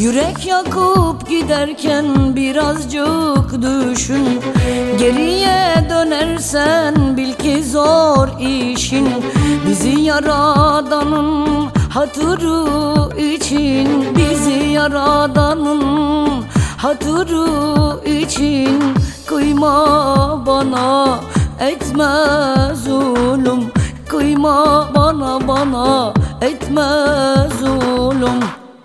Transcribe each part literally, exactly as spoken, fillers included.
Yürek yakıp giderken birazcık düşün. Geriye dönersen bil ki zor işin. Bizi Yaradan'ın hatırı için, bizi Yaradan'ın hatırı için kıyma bana, etme zulüm. Kıyma bana, bana etme zulüm.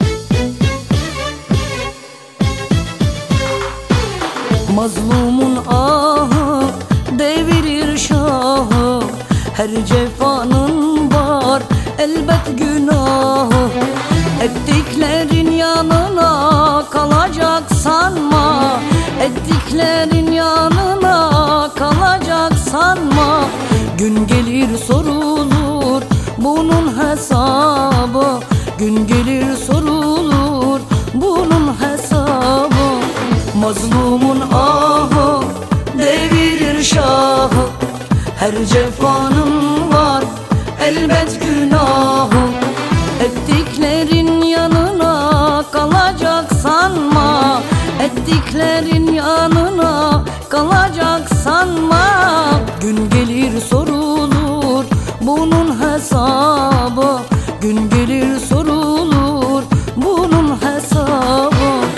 Mazlumun ahı devirir şahı. Her cefanın var elbet günahı. Ettiklerin yanına kalacak sanma. Ettiklerin yanına kalacak sanma. Gün gelir sorulur bunun hesabı. Gün gelir sorulur bunun hesabı. Mazlumun ahı devirir şahı. Her cefanın var elbet günahı. Ettiklerin yanına kalacak sanma. Ettiklerin yanına kalacak sanma. Gün gelir sorulur bunun hesabı. Gün gelir sorulur bunun hesabı.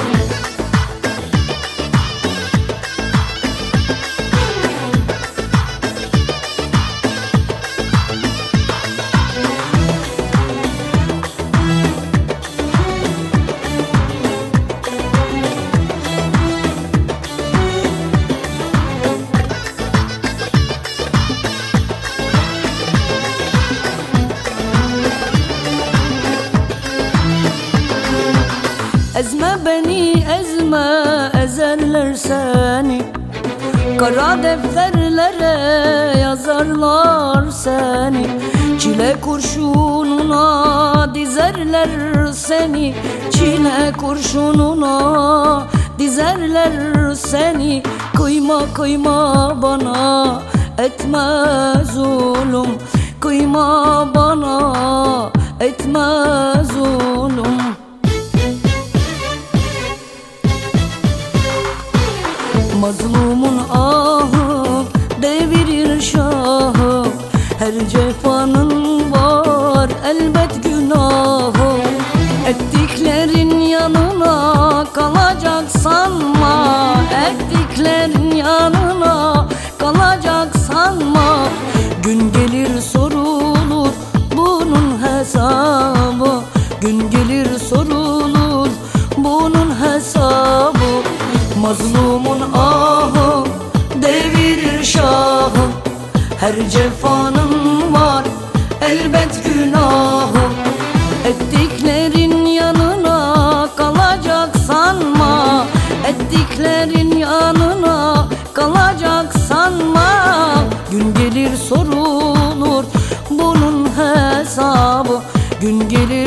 Ezme beni ezme, ezerler seni. Kara defterlere yazarlar seni. Çile kurşununa dizerler seni. Çile kurşununa dizerler seni. Kıyma kıyma bana, etme zulüm. Kıyma bana, etme zulüm. Mazlumun ahı devirir şahı. Her cefanın var elbet günahı. Ettiklerin yanına kalacak sanma. Ettiklerin yanına kalacak sanma. Gün gelir sorulur bunun hesabı. Gün gelir sorulur bunun hesabı. Mazlumun ahı devirir şahı. Her cefanın var elbet günahı. Ettiklerin yanına kalacak sanma. Ettiklerin yanına kalacak sanma. Gün gelir sorulur bunun hesabı. Gün gelir